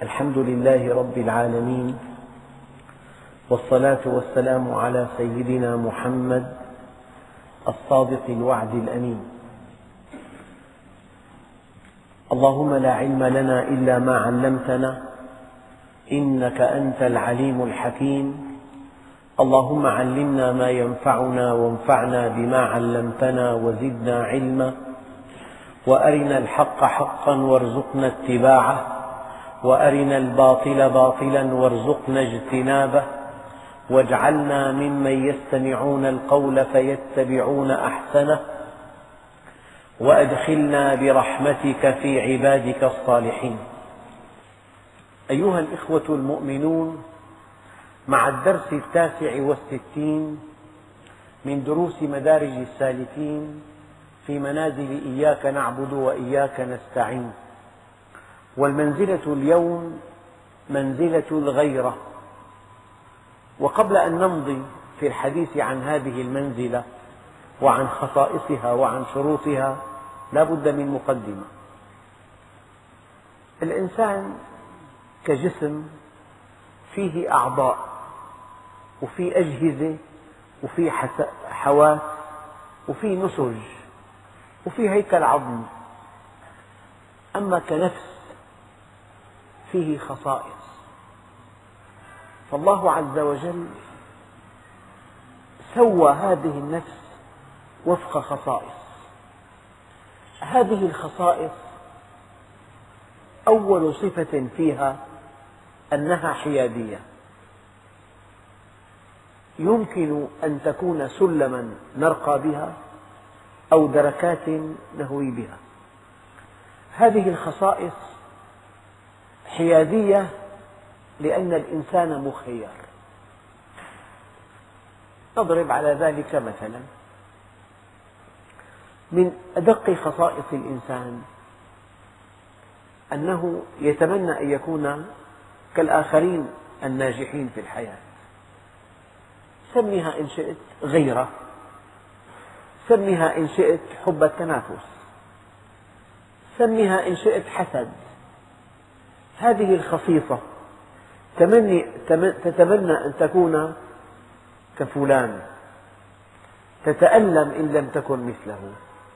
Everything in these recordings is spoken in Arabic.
الحمد لله رب العالمين، والصلاة والسلام على سيدنا محمد الصادق الوعد الأمين. اللهم لا علم لنا إلا ما علمتنا إنك أنت العليم الحكيم. اللهم علمنا ما ينفعنا وانفعنا بما علمتنا وزدنا علما، وأرنا الحق حقا وارزقنا اتباعه، وأرنا الباطل باطلا وارزقنا اجتنابه، واجعلنا ممن يستمعون القول فيتبعون أحسنه، وأدخلنا برحمتك في عبادك الصالحين. أيها الإخوة المؤمنون، مع الدرس 69 من دروس مدارج السالكين في منازل إياك نعبد وإياك نستعين، والمنزلة اليوم منزلة الغيرة. وقبل أن نمضي في الحديث عن هذه المنزلة وعن خصائصها وعن شروطها لا بد من مقدمة. الإنسان كجسم فيه أعضاء وفيه أجهزة وفيه حواس وفيه نسج وفيه هيكل عظمي، أما كنفس فيه خصائص. فالله عز وجل سوى هذه النفس وفق خصائص. هذه الخصائص أول صفة فيها أنها حيادية، يمكن أن تكون سلما نرقى بها أو دركات نهوي بها. هذه الخصائص حيادية لأن الإنسان مخير. نضرب على ذلك مثلا، من أدق خصائص الإنسان أنه يتمنى أن يكون كالآخرين الناجحين في الحياة. سميها إن شئت غيرة، سميها إن شئت حب التنافس، سميها إن شئت حسد. هذه الخصيصة تتمنى أن تكون كفلان، تتألم إن لم تكن مثله.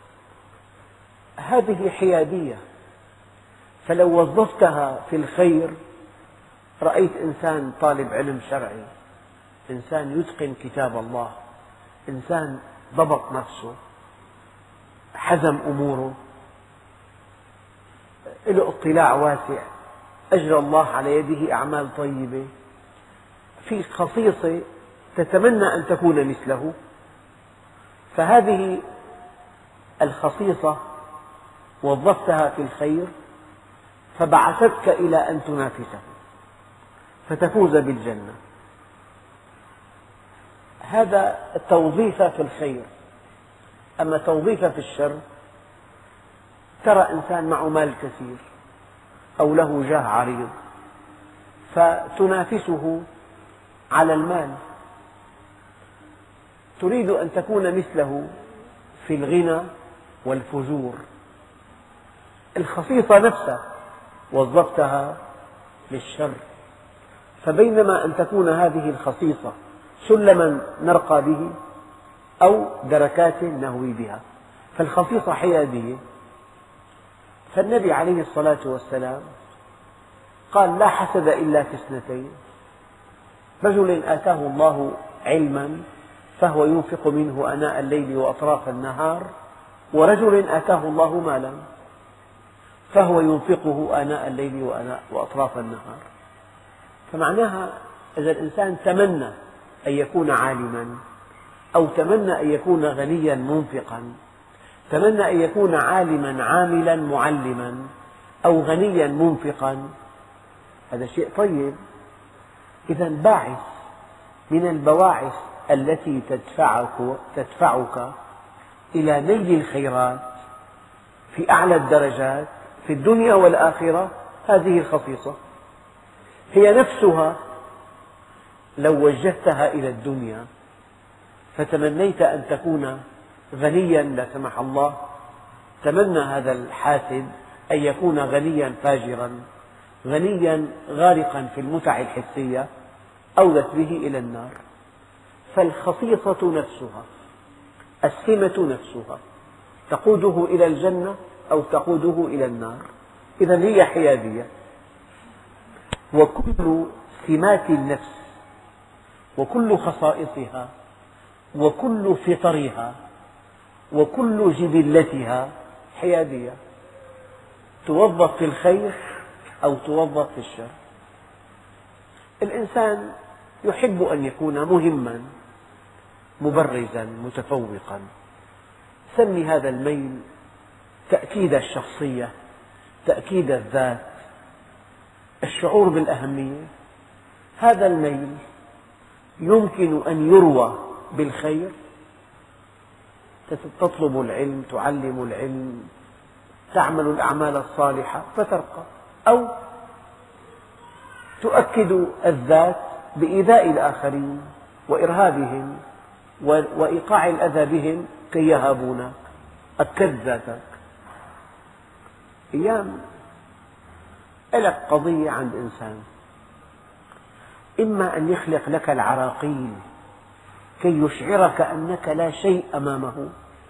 هذه حيادية، فلو وظفتها في الخير رأيت إنسان طالب علم شرعي، إنسان يتقن كتاب الله، إنسان ضبط نفسه، حزم أموره، له اطلاع واسع، أجرى الله على يده أعمال طيبة، في خصيصة تتمنى أن تكون مثله. فهذه الخصيصة وظفتها في الخير فبعثتك إلى أن تنافسه فتفوز بالجنة. هذا التوظيف في الخير. أما توظيف في الشر، ترى إنسان معه مال كثير أو له جاه عريض فتنافسه على المال، تريد أن تكون مثله في الغنى والفجور. الخصيصة نفسها وظفتها للشر. فبينما أن تكون هذه الخصيصة سلما نرقى به أو دركات نهوي بها، فالخصيصة حيادية. فالنبي عليه الصلاة والسلام قال: لا حسد إلا في اثنتين، رجل آتاه الله علما فهو ينفق منه آناء الليل وأطراف النهار، ورجل آتاه الله مالا فهو ينفقه آناء الليل وأطراف النهار. فمعناها إذا الإنسان تمنى أن يكون عالما، أو تمنى أن يكون غنيا منفقا، تمنى أن يكون عالما عاملا معلما، أو غنيا منفقا، هذا شيء طيب. إذا باعث من البواعث التي تدفعك إلى نيل الخيرات في أعلى الدرجات في الدنيا والآخرة هذه الخصيصة. هي نفسها لو وجهتها إلى الدنيا فتمنيت أن تكون غنيا لا سمح الله، تمنى هذا الحاسد أن يكون غنيا فاجرا، غنيا غارقا في المتع الحسية أودت به إلى النار. فالخصيصة نفسها، السمة نفسها، تقوده إلى الجنة أو تقوده إلى النار. إذا هي حيادية. وكل سمات النفس وكل خصائصها وكل فطرها وكل جبلتها حيادية، توظف في الخير أو توظف في الشر. الإنسان يحب أن يكون مهما مبرزا متفوقا. سمي هذا الميل تأكيد الشخصية، تأكيد الذات، الشعور بالأهمية. هذا الميل يمكن أن يروى بالخير، تطلب العلم، تعلم العلم، تعمل الأعمال الصالحة فترقى، أو تؤكد الذات بإيذاء الآخرين وإرهابهم وإيقاع الأذى بهم كي يهابونك. أكد ذاتك. أيام لك قضية عند إنسان، إما أن يخلق لك العراقيل كي يشعرك أنك لا شيء أمامه،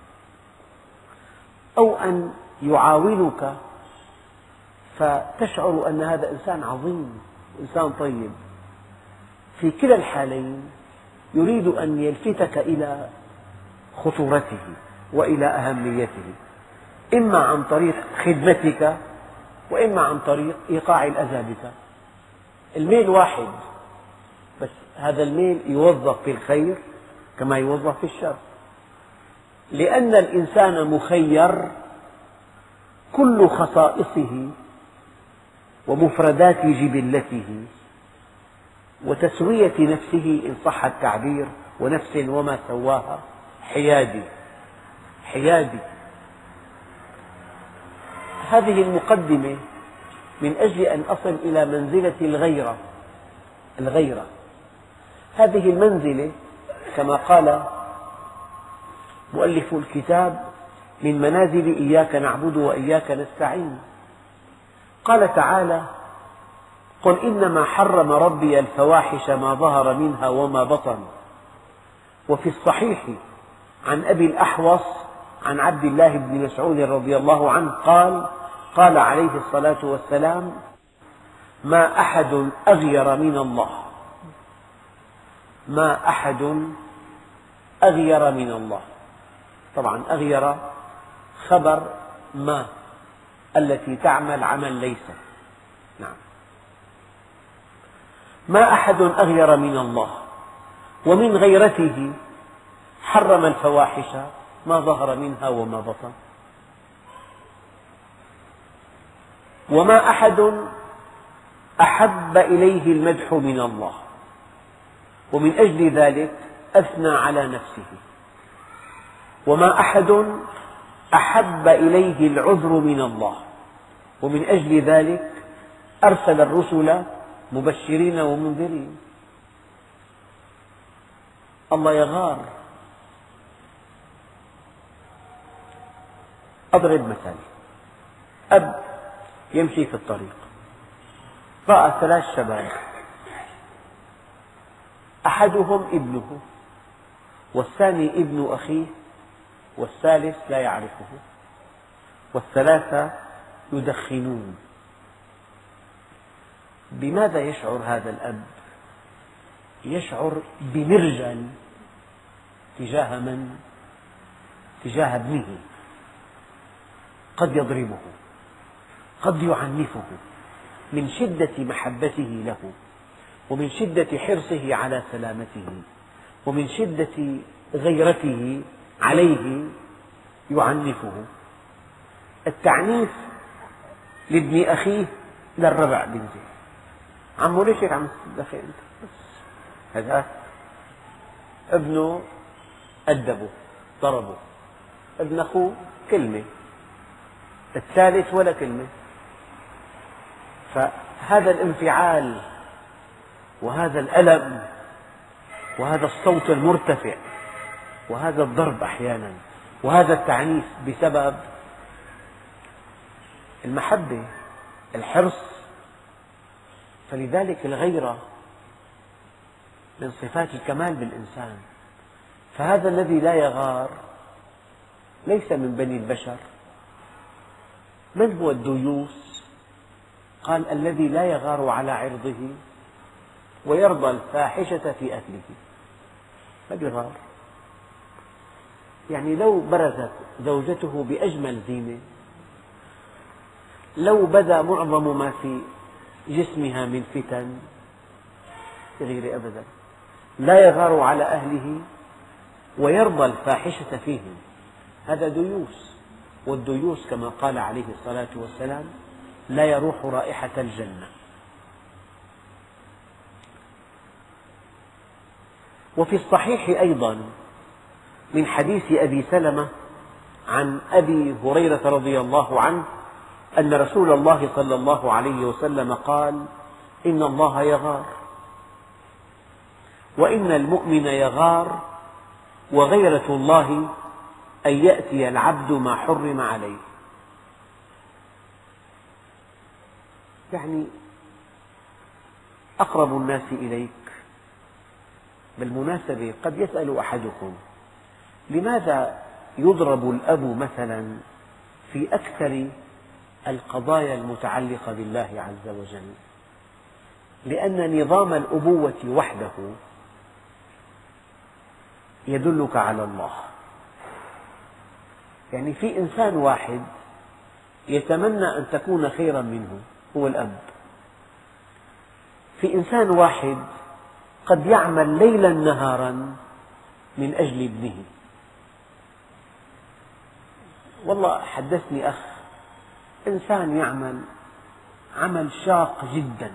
أو أن يعاونك فتشعر أن هذا إنسان عظيم، إنسان طيب. في كلا الحالين يريد أن يلفتك إلى خطورته وإلى أهميته، إما عن طريق خدمتك وإما عن طريق إيقاع الأذى بك. الميل واحد، بس هذا الميل يوظف في الخير كما يوظف في الشر. لأن الإنسان مخير، كل خصائصه ومفردات جبلته وتسوية نفسه إن صح التعبير، ونفس وما سواها، حيادي. حيادي. هذه المقدمة من أجل أن أصل إلى منزلة الغيرة. الغيرة هذه المنزلة كما قال مؤلف الكتاب من منازل إياك نعبد وإياك نستعين. قال تعالى: قل إنما حرم ربي الفواحش ما ظهر منها وما بطن. وفي الصحيح عن أبي الأحوص عن عبد الله بن مسعود رضي الله عنه قال: قال عليه الصلاة والسلام: ما أحد أغير من الله، ما أحد أغير من الله. طبعا أغير خبر ما التي تعمل عمل ليس. نعم. ما أحد أغير من الله، ومن غيرته حرم الفواحش ما ظهر منها وما بطن. وما أحد أحب إليه المدح من الله، ومن أجل ذلك أثنى على نفسه. وما أحد أحب إليه العذر من الله، ومن أجل ذلك أرسل الرسل مبشرين ومنذرين. الله يغار. أضرب مثل: أب يمشي في الطريق، رأى 3 شباب، أحدهم ابنه، والثاني ابن أخيه، والثالث لا يعرفه، والثلاثة يدخنون. بماذا يشعر هذا الأب؟ يشعر بمرجل تجاه من؟ تجاه ابنه. قد يضربه، قد يعنفه من شدة محبته له، ومن شدة حرصه على سلامته، ومن شدة غيرته عليه يعنفه. التعنيف لابن أخيه للربع بنزل: عمو ليش هيك عم تدخن أنت؟ هذا ابنه أدبه ضربه، ابن أخوه كلمة، الثالث ولا كلمة. فهذا الانفعال وهذا الألم وهذا الصوت المرتفع وهذا الضرب أحيانا وهذا التعنيف بسبب المحبة، الحرص فلذلك الغيرة من صفات الكمال بالإنسان. فهذا الذي لا يغار ليس من بني البشر. من هو الديوث؟ قال الذي لا يغار على عرضه ويرضى الفاحشة في أهله. ما بيغار، يعني لو برزت زوجته بأجمل زينة، لو بدا معظم ما في جسمها من فتن، يغير أبدا. لا يغار على أهله ويرضى الفاحشة فيهم، هذا ديوث. والديوث كما قال عليه الصلاة والسلام لا يروح رائحة الجنة. وفي الصحيح أيضا من حديث أبي سلمة عن أبي هريرة رضي الله عنه أن رسول الله صلى الله عليه وسلم قال: إن الله يغار، وإن المؤمن يغار، وغيرة الله أن يأتي العبد ما حرم عليه. يعني أقرب الناس إليك. بالمناسبة قد يسأل أحدكم: لماذا يضرب الأب مثلا في أكثر القضايا المتعلقة بالله عز وجل؟ لأن نظام الأبوة وحده يدلك على الله. يعني في إنسان واحد يتمنى أن تكون خيرا منه، هو الأب. في إنسان واحد قد يعمل ليلا نهارا من أجل ابنه. والله حدثني أخ، إنسان يعمل عمل شاق جدا،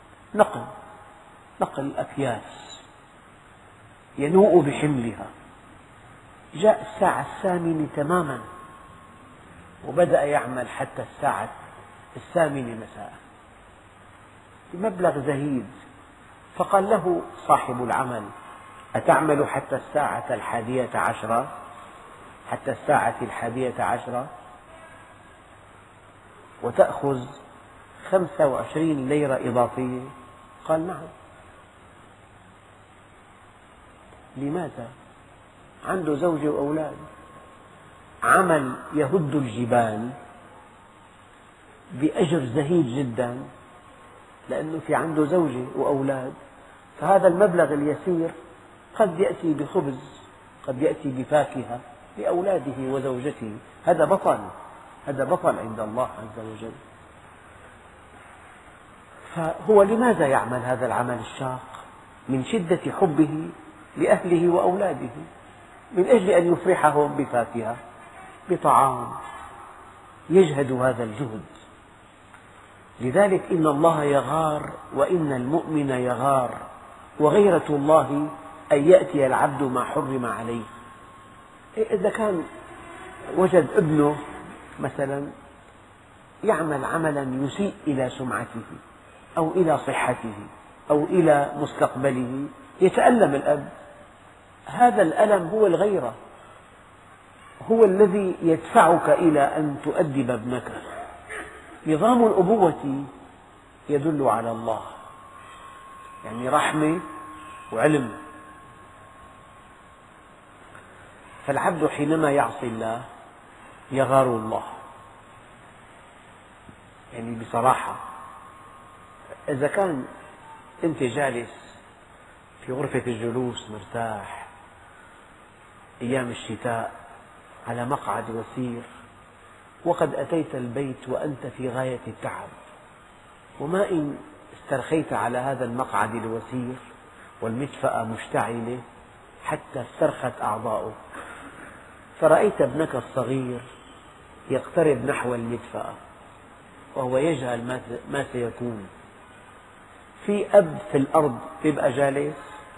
نقل أكياس، ينوء بحملها. جاء الساعة 8 تماما وبدأ يعمل حتى الساعة 8 مساء بمبلغ زهيد. فقال له صاحب العمل: أتعمل حتى الساعة 11؟ حتى الساعة 11 وتأخذ 25 ليرة إضافية؟ قال: نعم. لماذا؟ عنده زوجة وأولاد، عمل يهد الجبال بأجر زهيد جدا، لأنه في عنده زوجة وأولاد. فهذا المبلغ اليسير قد يأتي بخبز، قد يأتي بفاكهة لأولاده وزوجته. هذا بطل عند الله عز وجل. فهو لماذا يعمل هذا العمل الشاق؟ من شدة حبه لأهله وأولاده، من أجل أن يفرحهم بفاكهة، بطعام، يجهد هذا الجهد. لذلك إن الله يغار، وإن المؤمن يغار، وغيرة الله أن يأتي العبد ما حرم عليه. إذا كان وجد ابنه مثلا يعمل عملا يسيء إلى سمعته أو إلى صحته أو إلى مستقبله، يتألم الأب. هذا الألم هو الغيرة، هو الذي يدفعك إلى أن تؤدب ابنك. نظام الأبوة يدل على الله، يعني رحمة وعلم. فالعبد حينما يعصي الله يغار الله. يعني بصراحة إذا كان أنت جالس في غرفة الجلوس مرتاح أيام الشتاء على مقعد وسير، وقد أتيت البيت وأنت في غاية التعب، وما إن استرخيت على هذا المقعد الوسير والمدفأة مشتعلة حتى استرخت أعضاؤك، فرأيت ابنك الصغير يقترب نحو المدفأة وهو يجهل ما سيكون. في أب في الأرض يبقى جالس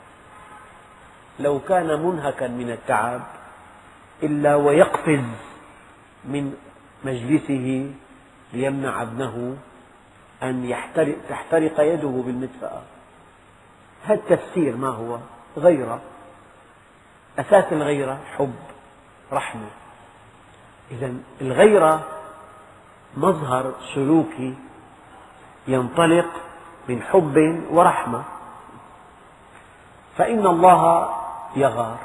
لو كان منهكا من التعب إلا ويقفز من مجلسه ليمنع ابنه أن تحترق يده بالمدفأة. هذا التفسير ما هو؟ غيرة. أساس الغيرة حب، رحمة. إذا الغيرة مظهر سلوكي ينطلق من حب ورحمة. فإن الله يغار.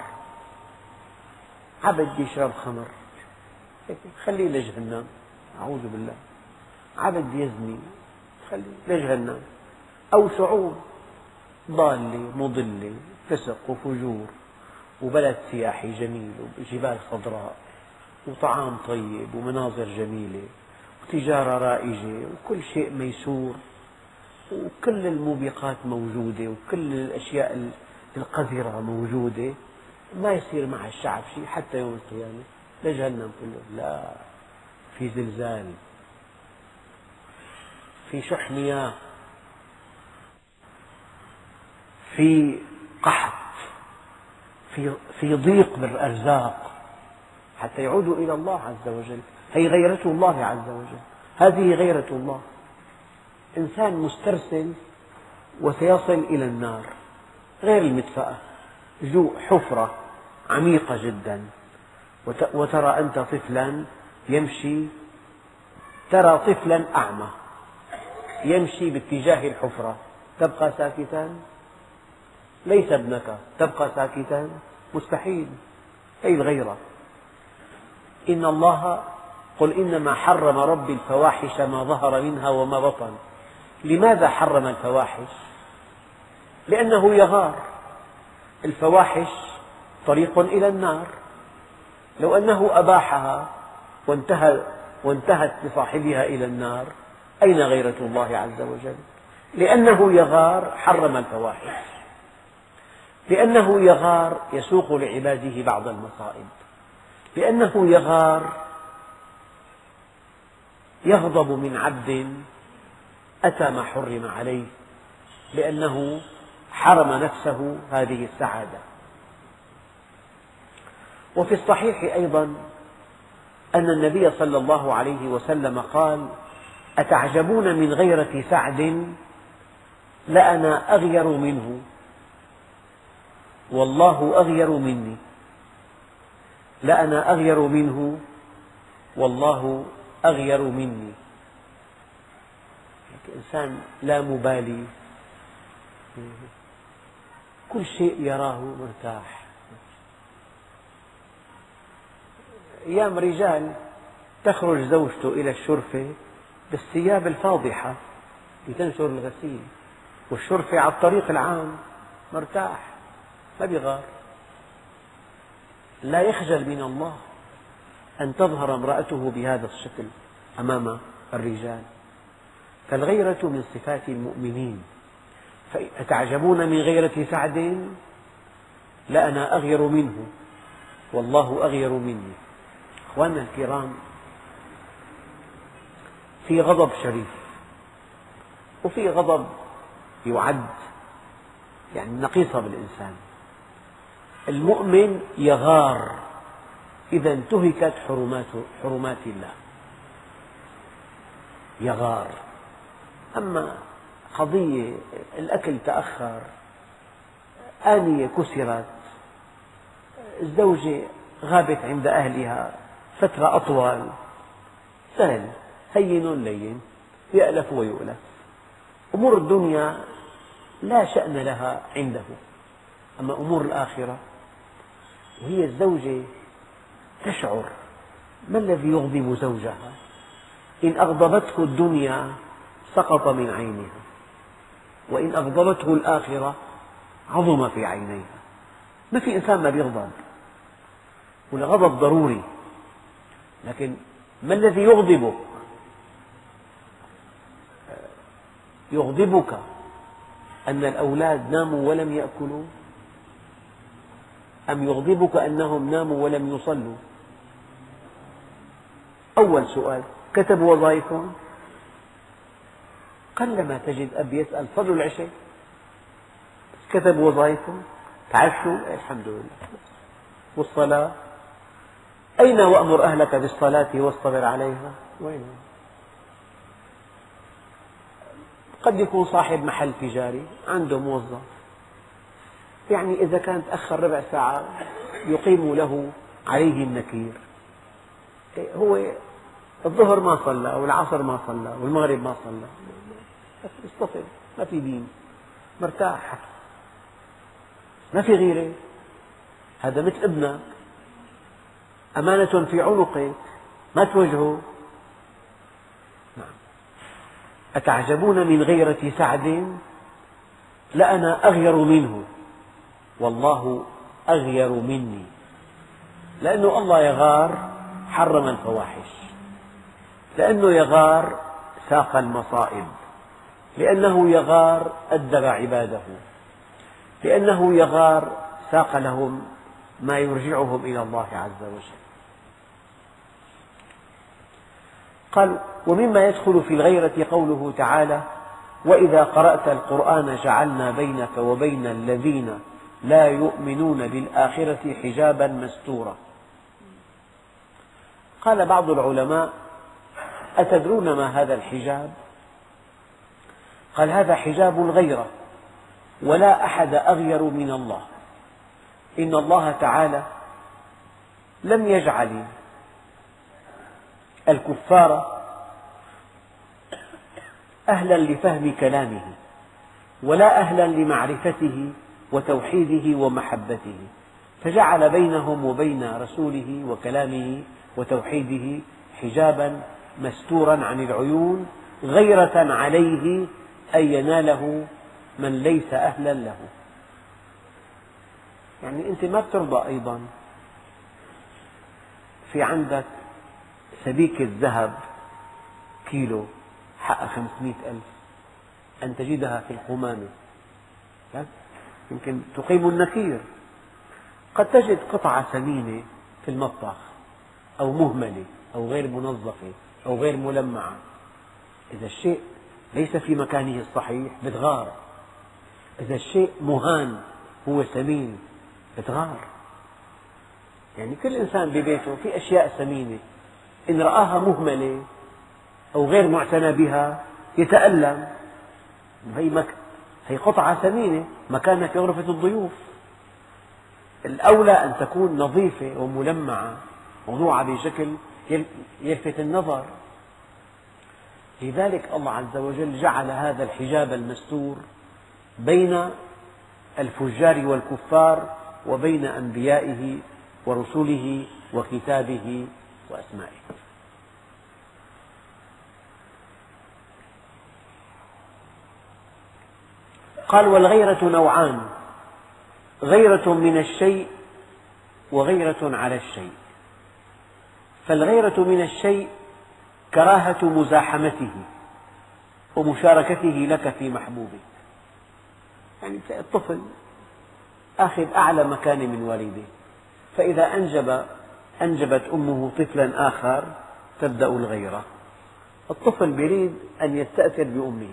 عبد يشرب خمر خليه لجهنم، أعوذ بالله. عبد يزني خليه لجهنم. أو شعوب ضالة مضلة، فسق وفجور، وبلد سياحي جميل، وجبال خضراء، وطعام طيب، ومناظر جميلة، وتجارة رائجة، وكل شيء ميسور، وكل الموبقات موجودة، وكل الأشياء القذرة موجودة، ما يصير مع الشعب شيء حتى يوم القيامة. لجهنم كله. لا، في زلزال، في شح مياه، في قحط، في ضيق بالأرزاق، حتى يعودوا إلى الله عز وجل. هي غيرة الله عز وجل، هذه غيرة الله. إنسان مسترسل وسيصل إلى النار، غير المدفأة، حفرة عميقة جدا، وترى أنت طفلا يمشي، ترى طفلا أعمى يمشي باتجاه الحفرة، تبقى ساكتا؟ ليس ابنك، تبقى ساكتا؟ مستحيل. هذه الغيرة. إن الله قل إنما حرم ربي الفواحش ما ظهر منها وما بطن. لماذا حرم الفواحش؟ لأنه يغار. الفواحش طريق إلى النار. لو أنه أباحها وانتهت بصاحبها إلى النار، أين غيرة الله عز وجل؟ لأنه يغار حرم الفواحش. لأنه يغار يسوق لعباده بعض المصائب. لأنه يغار يغضب من عبد أتى ما حرم عليه، لأنه حرم نفسه هذه السعادة. وفي الصحيح أيضا أن النبي صلى الله عليه وسلم قال: أتعجبون من غيرة سعد لأنا أغير منه والله أغير مني. لأنا أغير منه والله أغير مني. إنسان لا مبالي، كل شيء يراه مرتاح. أيام رجال تخرج زوجته إلى الشرفة بالثياب الفاضحة لتنشر الغسيل، والشرفة على الطريق العام، مرتاح ما بيغار. لا يخجل من الله أن تظهر امرأته بهذا الشكل أمام الرجال. فالغيرة من صفات المؤمنين. أتعجبون من غيرة سعد لأنا أغير منه والله أغير مني. أخواننا الكرام، في غضب شريف، وفي غضب يعد نقيصة بالإنسان. المؤمن يغار إذا انتهكت حرمات الله، يغار. أما قضية الأكل تأخر، آنية كسرت، الزوجة غابت عند أهلها فترة أطول، سهل، هين لين، يألف ويؤلف. أمور الدنيا لا شأن لها عنده. أما أمور الآخرة، وهي الزوجة تشعر ما الذي يغضب زوجها. إن أغضبته الدنيا سقط من عينها، وإن أغضبته الآخرة عظم في عينيها. ما في إنسان ما يغضب، والغضب ضروري، لكن ما الذي يغضبك؟ يغضبك أن الأولاد ناموا ولم يأكلوا، أم يغضبك أنهم ناموا ولم يصلوا؟ أول سؤال: كتبوا وظائفهم؟ قلما تجد أب يسأل صلوا العشاء، كتبوا وظائفهم، تعشوا الحمد لله. والصلاة أين؟ وأمر أهلك بالصلاة واصطبر عليها، وين؟ قد يكون صاحب محل تجاري عنده موظف، إذا كان تأخر ربع ساعة يقيم له عليه النكير. هو الظهر ما صلى، والعصر ما صلى، والمغرب ما صلى، يصطفل. ما في دين، مرتاح، ما في غيرة، هذا مثل ابنك، أمانة في عنقك، ما تواجهه. نعم. أتعجبون من غيرة سعد لأنا أغير منه والله أغير مني. لأنه الله يغار حرم الفواحش، لأنه يغار ساق المصائب، لأنه يغار أدب عباده، لأنه يغار ساق لهم ما يرجعهم إلى الله عز وجل. قال: ومما يدخل في الغيرة قوله تعالى: وإذا قرأت القرآن جعلنا بينك وبين الذين لا يؤمنون بالآخرة حجابا مستورا. قال بعض العلماء: أتدرون ما هذا الحجاب؟ قال: هذا حجاب الغيرة، ولا أحد أغير من الله. إن الله تعالى لم يجعل الكفار أهلا لفهم كلامه، ولا أهلا لمعرفته وتوحيده ومحبته، فجعل بينهم وبين رسوله وكلامه وتوحيده حجابا مستورا عن العيون، غيرة عليه أن يناله من ليس أهلا له. يعني أنت ما بترضى أيضا في عندك سبيكة ذهب كيلو حقها 500,000 أن تجدها في القمامة، يمكن تقيم النكير. قد تجد قطعة ثمينة في المطبخ، أو مهملة، أو غير منظفة، أو غير ملمعة. إذا الشيء ليس في مكانه الصحيح بتغار، إذا الشيء مهان هو ثمين بتغار. يعني كل إنسان ببيته في أشياء ثمينة، إن رآها مهملة أو غير معتنى بها يتألم. هي قطعة ثمينة مكانها في غرفة الضيوف، الأولى أن تكون نظيفة وملمعة، موضوعة بشكل يلفت النظر. لذلك الله عز وجل جعل هذا الحجاب المستور بين الفجار والكفار، وبين أنبيائه ورسله وكتابه وأسمائه. قال: والغيرة نوعان: غيرة من الشيء وغيرة على الشيء. فالغيرة من الشيء كراهة مزاحمته ومشاركته لك في محبوبك. يعني الطفل آخذ أعلى مكانة من والده، فإذا أنجبت أمه طفلا آخر تبدأ الغيرة. الطفل يريد أن يستأثر بأمه.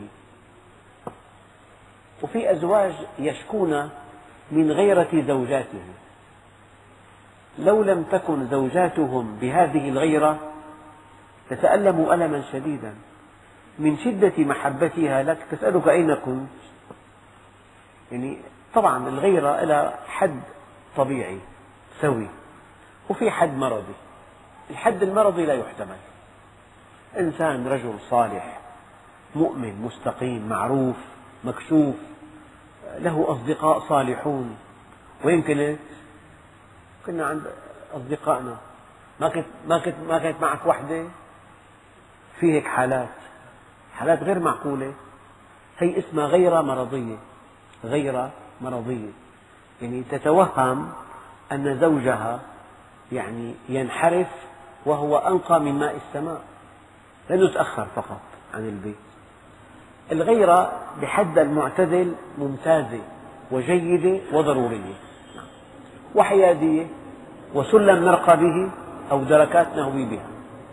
وفي أزواج يشكون من غيرة زوجاتهم، لو لم تكن زوجاتهم بهذه الغيرة تتألم ألما شديدا من شدة محبتها لك، تسألك أين كنت؟ يعني طبعا الغيرة لها حد طبيعي سوي، وفي حد مرضي. الحد المرضي لا يحتمل. إنسان رجل صالح مؤمن مستقيم معروف مكشوف، له أصدقاء صالحون، وين كنت؟ كنا عند أصدقائنا. ما كانت معك وحدة؟ في هيك حالات غير معقولة. هي اسمها غيرة مرضية. غيرة مرضية يعني تتوهم أن زوجها يعني ينحرف وهو أنقى من ماء السماء، لأنه تأخر فقط عن البيت. الغيرة بحد المعتدل ممتازة وجيدة وضرورية، وحيادية، وسلم نرقى به أو دركات نهوي بها.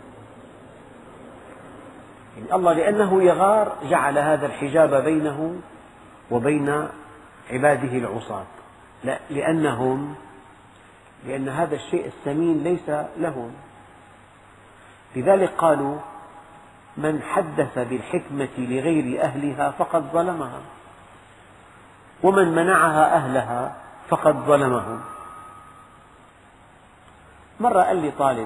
يعني الله لأنه يغار جعل هذا الحجاب بينه وبين عباده العصاة، لأن هذا الشيء الثمين ليس لهم. لذلك قالوا: من حدث بالحكمة لغير أهلها فقد ظلمها، ومن منعها أهلها فقد ظلمهم. مرة قال لي طالب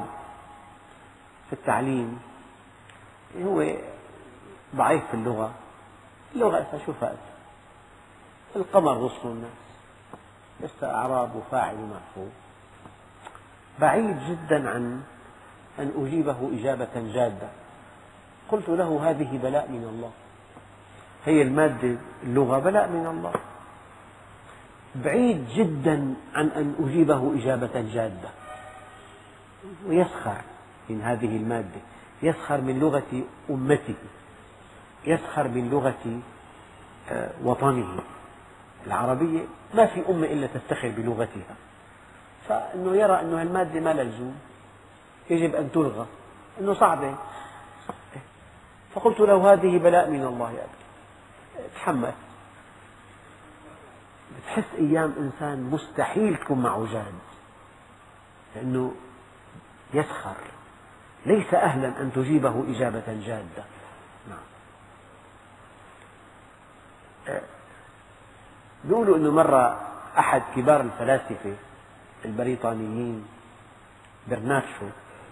في التعليم، هو ضعيف في اللغة، اللغة شو فات؟ القمر رسل الناس، لست أعراب وفاعل ومفعول. بعيد جدا عن أن أجيبه إجابة جادة. قلت له هذه بلاء من الله، هي المادة اللغة بلاء من الله. بعيد جدا عن أن أجيبه إجابة جادة، ويسخر من هذه المادة، يسخر من لغة أمته، يسخر من لغة وطنه العربية. ما في أمة إلا تفتخر بلغتها، فإنه يرى أن المادة ما لها لزوم، يجب أن تلغى، أنه صعبة. فقلت له هذه بلاء من الله يا أبي، تحمل. بتحس أيام إنسان مستحيل تكون معه جاد، لأنه يسخر، ليس أهلا أن تجيبه إجابة جادة. نعم. يقولوا أنه مرة أحد كبار الفلاسفة البريطانيين برناتشو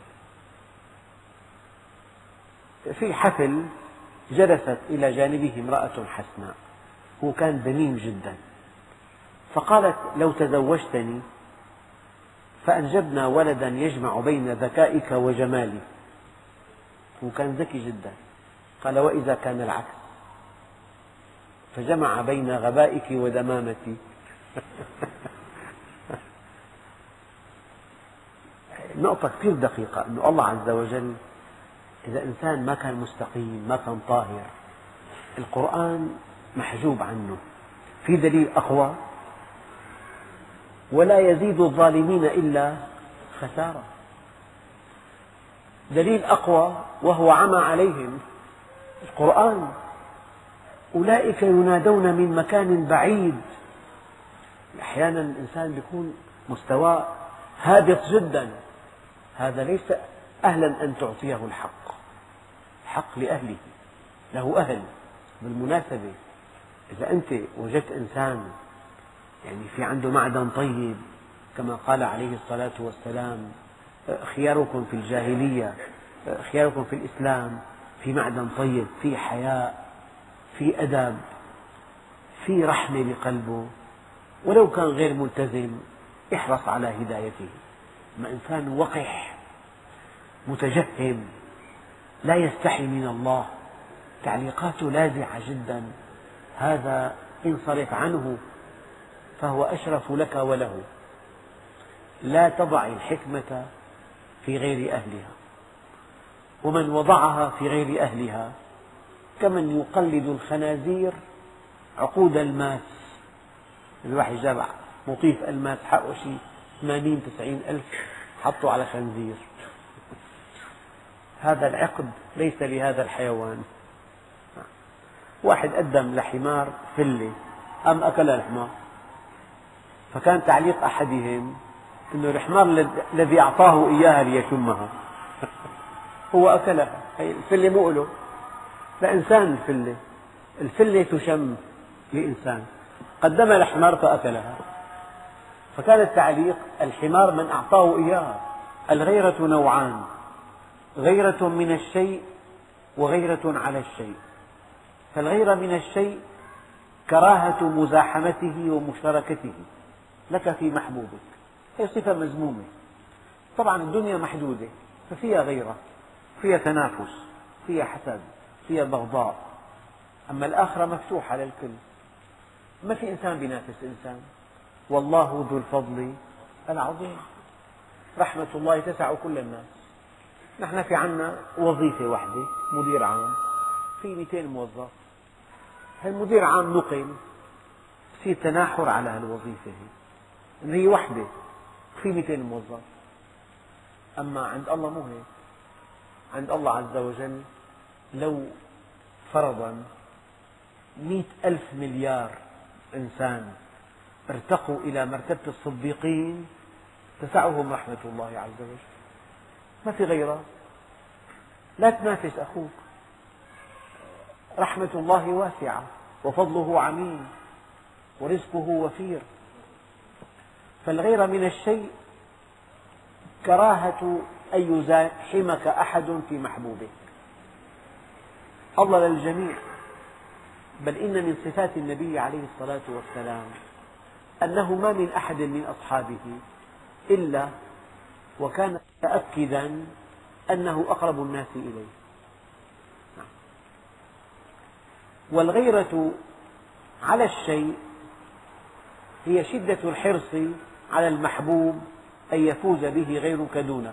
في حفل جلست إلى جانبه امرأة حسناء، هو كان دميم جدا، فقالت لو تزوجتني فأنجبنا ولدا يجمع بين ذكائك وجمالي. هو كان ذكي جدا. قال وإذا كان العكس فجمع بين غبائك ودمامتي. نقطة كثير دقيقة، أن الله عز وجل إذا إنسان ما كان مستقيم، ما كان طاهر، القرآن محجوب عنه. في دليل أقوى: ولا يزيد الظالمين إلا خسارة. دليل أقوى وهو عمى عليهم، القرآن: أولئك ينادون من مكان بعيد. أحيانا الإنسان يكون مستواه هابط جدا، هذا ليس أهلا أن تعطيه الحق. الحق لأهله، له أهل. بالمناسبة إذا أنت وجدت إنسان في عنده معدن طيب، كما قال عليه الصلاة والسلام: خياركم في الجاهلية خياركم في الإسلام، في معدن طيب، في حياء، في أدب، في رحمة بقلبه، ولو كان غير ملتزم احرص على هدايته. أما إنسان وقح متجهم لا يستحي من الله، تعليقاته لاذعة جدا، هذا انصرف عنه فهو أشرف لك وله. لا تضع الحكمة في غير أهلها، ومن وضعها في غير أهلها كمن يقلد الخنازير عقود الماس. الواحد جاب مطيف الماس حقه شيء 80-90 ألف، حطه على خنزير. هذا العقد ليس لهذا الحيوان. واحد قدم لحمار فلة، قام أكلها الحمار، فكان تعليق أحدهم أنه الحمار الذي أعطاه إياها ليشمها هو أكلها. هي الفلة مو له، لإنسان الفلة، الفلة تشم لإنسان، قدمها الحمار فأكلها. فكان التعليق: الحمار من أعطاه إياها. الغيرة نوعان: غيرة من الشيء وغيرة على الشيء. فالغيرة من الشيء كراهة مزاحمته ومشاركته لك في محبوبك، هي صفة مذمومة. طبعا الدنيا محدودة، ففيها غيرة، فيها تنافس، فيها حسد، فيها بغضاء. أما الآخرة مفتوحة للكل، ما في إنسان بينافس إنسان. والله ذو الفضل العظيم، رحمة الله تسع كل الناس. نحن في عنا وظيفة واحدة، مدير عام، في 200 موظف. المدير عام نقل، في تناحر على هالوظيفة، إن هي وحدة في 200 موظف. أما عند الله مو هيك. عند الله عز وجل لو فرضا 100,000 مليار إنسان ارتقوا إلى مرتبة الصديقين تسعهم رحمة الله عز وجل، ما في غيرها. لا تنافس أخوك، رحمة الله واسعة وفضله عميم ورزقه وفير. فالغيرة من الشيء كراهة أن يزاحمك أحد في محبوبه. الله للجميع، بل إن من صفات النبي عليه الصلاة والسلام أنه ما من أحد من أصحابه إلا وكان متأكدا أنه أقرب الناس إليه. والغيرة على الشيء هي شدة الحرص على المحبوب أن يفوز به غيرك دونه.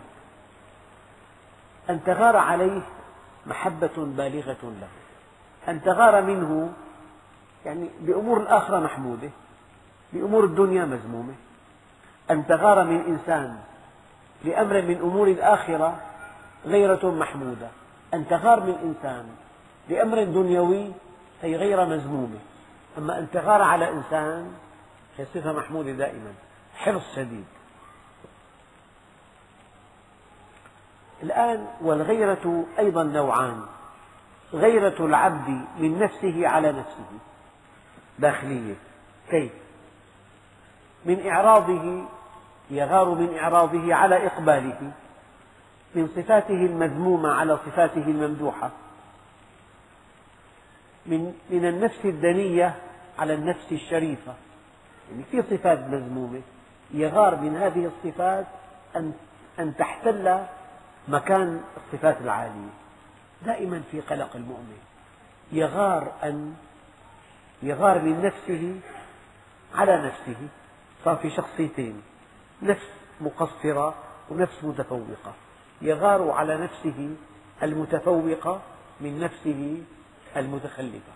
أن تغار عليه محبة بالغة له، أن تغار منه يعني بأمور الآخرة محمودة، بأمور الدنيا مذمومة. أن تغار من إنسان لأمر من أمور الآخرة غيرة محمودة، أن تغار من إنسان لأمر دنيوي هي غيرة مذمومة. أما أن تغار على إنسان هي صفة محمودة دائما، حرص شديد. الآن والغيرة أيضا نوعان: غيرة العبد من نفسه على نفسه داخلية، كيف؟ من إعراضه، يغار من إعراضه على إقباله، من صفاته المذمومة على صفاته الممدوحة، من النفس الدنية على النفس الشريفة. يعني في صفات مذمومة يغار من هذه الصفات أن تحتل مكان الصفات العالية. دائما في قلق المؤمن، يغار من نفسه على نفسه. صار في شخصيتين، نفس مقصرة ونفس متفوقة، يغار على نفسه المتفوقة من نفسه المتخلفة.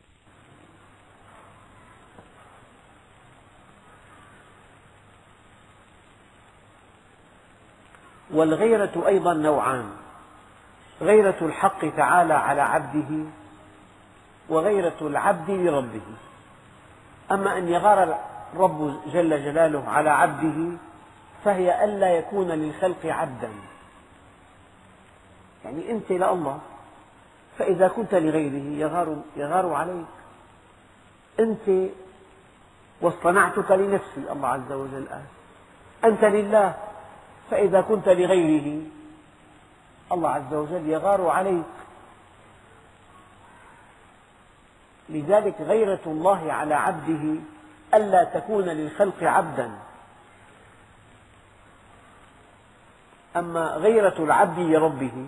والغيرة أيضا نوعان: غيرة الحق تعالى على عبده، وغيرة العبد لربه. أما أن يغار الرب جل جلاله على عبده فهي ألا يكون للخلق عبدا، يعني أنت لله، فإذا كنت لغيره يغار عليك. أنت واصطنعتك لنفسي، الله عز وجل قال أنت لله، فإذا كنت لغيره الله عز وجل يغار عليك. لذلك غيرة الله على عبده ألا تكون للخلق عبدا. أما غيرة العبد لربه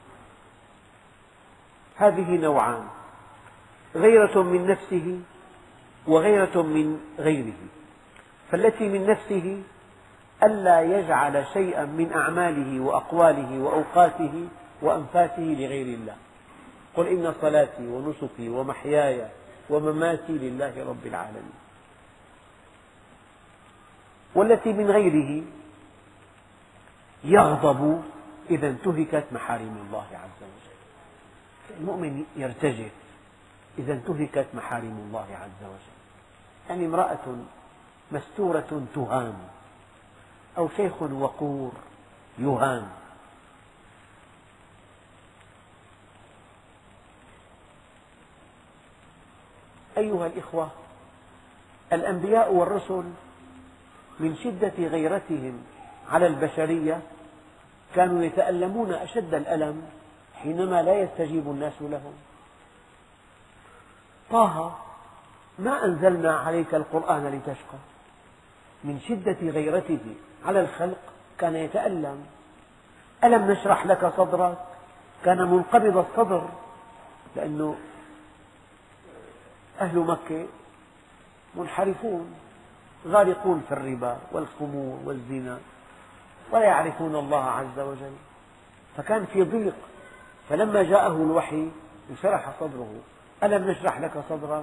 هذه نوعان: غيرة من نفسه وغيرة من غيره. فالتي من نفسه ألا يجعل شيئا من أعماله وأقواله وأوقاته وأنفاسه لغير الله. قل إن صلاتي ونسكي ومحياي ومماتي لله رب العالمين. والتي من غيره يغضب إذا انتهكت محارم الله عز وجل. المؤمن يرتجف إذا انتهكت محارم الله عز وجل. يعني امرأة مستورة تهان، أو شيخ وقور يهان. أيها الإخوة، الأنبياء والرسل من شدة غيرتهم على البشرية كانوا يتألمون أشد الألم حينما لا يستجيب الناس لهم. طه: ما أنزلنا عليك القرآن لتشقى. من شدة غيرته على الخلق كان يتألم. ألم نشرح لك صدرك، كان منقبض الصدر، لأنه أهل مكة منحرفون غارقون في الربا والخمور والزنا ولا يعرفون الله عز وجل، فكان في ضيق. فلما جاءه الوحي انشرح صدره. ألم نشرح لك صدرك.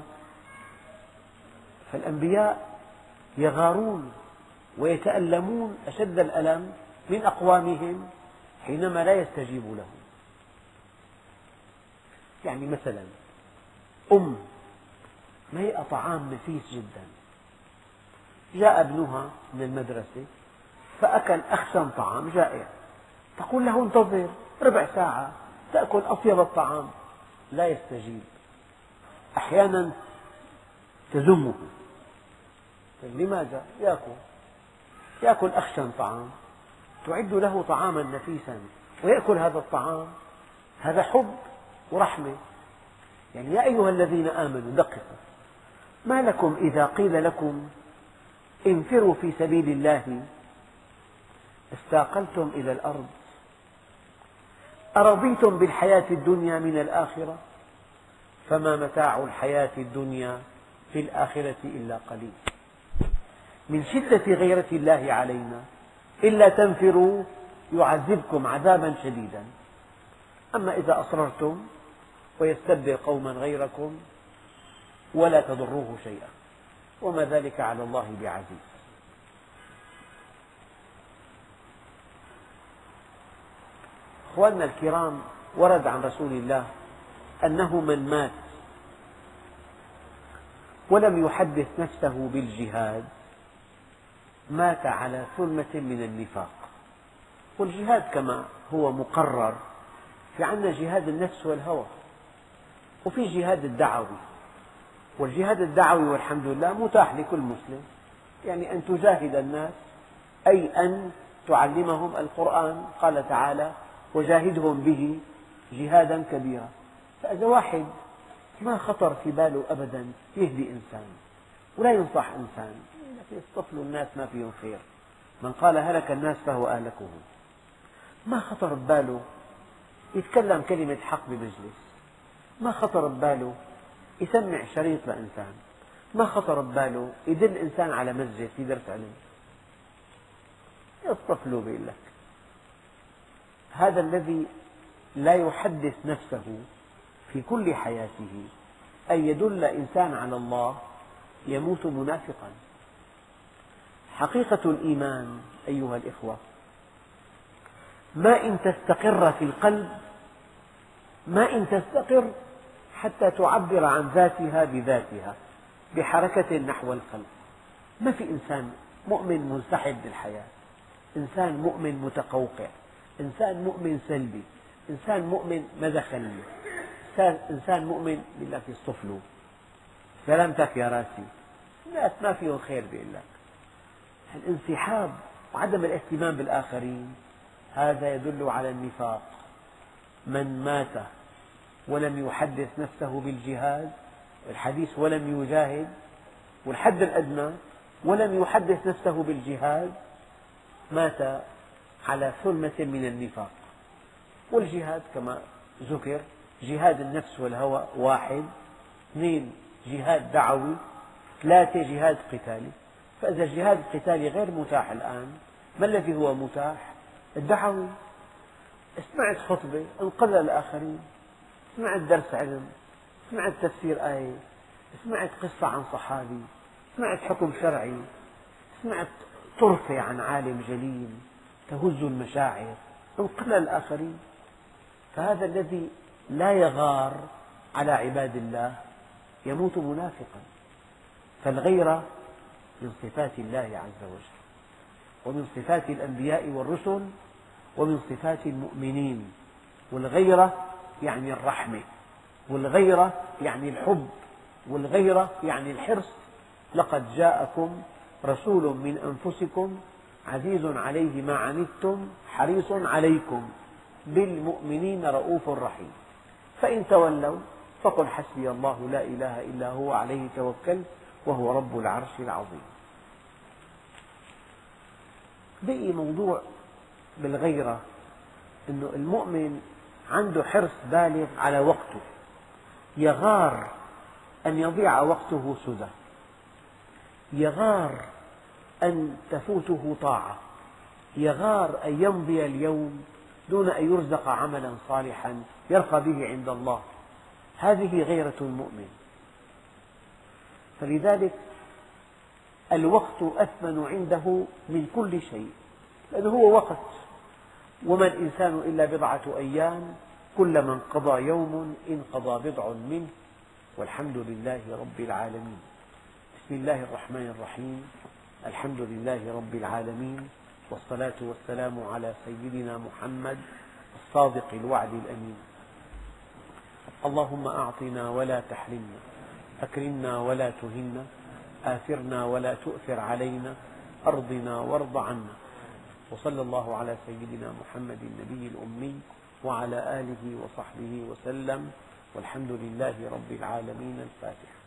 فالأنبياء يغارون ويتألمون أشد الألم من أقوامهم حينما لا يستجيب لهم. يعني مثلا ما هي طعام نفيس جدا، جاء ابنها من المدرسة فأكل أخشن طعام جائع، تقول له انتظر ربع ساعة تأكل أطيب الطعام، لا يستجيب. أحيانا تذمه. لماذا؟ يأكل أخشن طعام، تعد له طعاما نفيسا ويأكل هذا الطعام. هذا حب ورحمة. يعني يا أيها الذين آمنوا دققوا، ما لكم إذا قيل لكم انفروا في سبيل الله استاقلتم إلى الأرض، أرضيتم بالحياة الدنيا من الآخرة فما متاع الحياة الدنيا في الآخرة إلا قليل. من شدة غيرة الله علينا إلا تنفروا يعذبكم عذابا شديدا، أما إذا أصررتم ويستبدل قوما غيركم ولا تضروه شيئا وما ذلك على الله بعزيز. أخواننا الكرام، ورد عن رسول الله أنه من مات ولم يحدث نفسه بالجهاد مات على ثلمة من النفاق. والجهاد كما هو مقرر، في عندنا جهاد النفس والهوى، وفي جهاد الدعوي. والجهاد الدعوي والحمد لله متاح لكل مسلم، يعني أن تجاهد الناس أي أن تعلمهم القرآن. قال تعالى: وجاهدهم به جهادا كبيرا. فإذا واحد ما خطر في باله أبدا يهدي إنسان ولا ينصح إنسان، يصطفلوا الناس ما فيهم خير، من قال هلك الناس فهو أهلكهم، ما خطر بباله يتكلم كلمة حق بمجلس، ما خطر بباله يسمع شريط لإنسان، ما خطر بباله يدل إنسان على مسجد في درس علم، يصطفلوا بيقول لك. هذا الذي لا يحدث نفسه في كل حياته أن يدل إنسان على الله يموت منافقا. حقيقة الإيمان أيها الإخوة ما إن تستقر في القلب، ما إن تستقر حتى تعبر عن ذاتها بذاتها بحركة نحو القلب. ما في إنسان مؤمن منسحب بالحياة، إنسان مؤمن متقوقع، إنسان مؤمن سلبي، إنسان مؤمن ما دخلني، إنسان مؤمن بيقول لك يصطفلوا سلامتك يا راسي، الناس ما فيهم خير بيقول لك. الانسحاب وعدم الاهتمام بالآخرين هذا يدل على النفاق. من مات ولم يحدث نفسه بالجهاد، الحديث ولم يجاهد، والحد الأدنى ولم يحدث نفسه بالجهاد، مات على ثلمة من النفاق. والجهاد كما ذكر جهاد النفس والهوى 1، 2 جهاد دعوي، 3 جهاد قتالي. فإذا الجهاد القتالي غير متاح الآن، ما الذي هو متاح؟ الدعوي. سمعت خطبة انقذ الآخرين، سمعت درس علم، سمعت تفسير آية، سمعت قصة عن صحابي، سمعت حكم شرعي، سمعت طرفة عن عالم جليل تهز المشاعر، انقذ الآخرين. فهذا الذي لا يغار على عباد الله يموت منافقا. فالغيرة من صفات الله عز وجل، ومن صفات الأنبياء والرسل، ومن صفات المؤمنين. والغيرة يعني الرحمة، والغيرة يعني الحب، والغيرة يعني الحرص. لقد جاءكم رسول من أنفسكم عزيز عليه ما عنتم حريص عليكم بالمؤمنين رؤوف رحيم. فإن تولوا فقل حسبي الله لا إله إلا هو عليه توكلت وهو رب العرش العظيم. بقي موضوع بالغيرة أن المؤمن عنده حرص بالغ على وقته، يغار أن يضيع وقته سدى، يغار أن تفوته طاعة، يغار أن يمضي اليوم دون أن يرزق عملا صالحا يرقى به عند الله. هذه غيرة المؤمن. فلذلك الوقت أثمن عنده من كل شيء، لأنه هو وقت، وما الإنسان إلا بضعة أيام كلما انقضى يوم انقضى بضع منه والحمد لله رب العالمين. بسم الله الرحمن الرحيم، الحمد لله رب العالمين، والصلاة والسلام على سيدنا محمد الصادق الوعد الأمين. اللهم أعطنا ولا تحرمنا، أكرمنا ولا تهنا، آثرنا ولا تؤثر علينا، أرضنا وارض عنا. وصلى الله على سيدنا محمد النبي الأمي وعلى آله وصحبه وسلم، والحمد لله رب العالمين. الفاتحة.